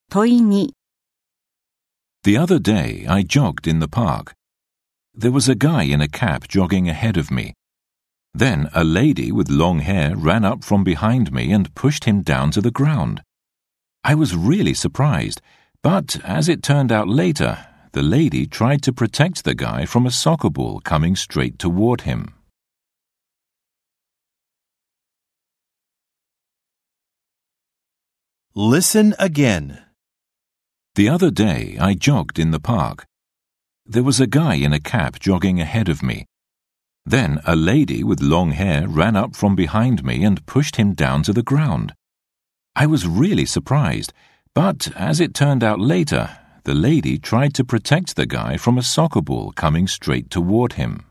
問いに The other day I jogged in the park. There was a guy in a cap jogging ahead of me. Then a lady with long hair ran up from behind me and pushed him down to the ground. I was really surprised, but as it turned out later, the lady tried to protect the guy from a soccer ball coming straight toward him. Listen again. The other day I jogged in the park. There was a guy in a cap jogging ahead of me. Then a lady with long hair ran up from behind me and pushed him down to the ground. I was really surprised, but as it turned out later, the lady tried to protect the guy from a soccer ball coming straight toward him.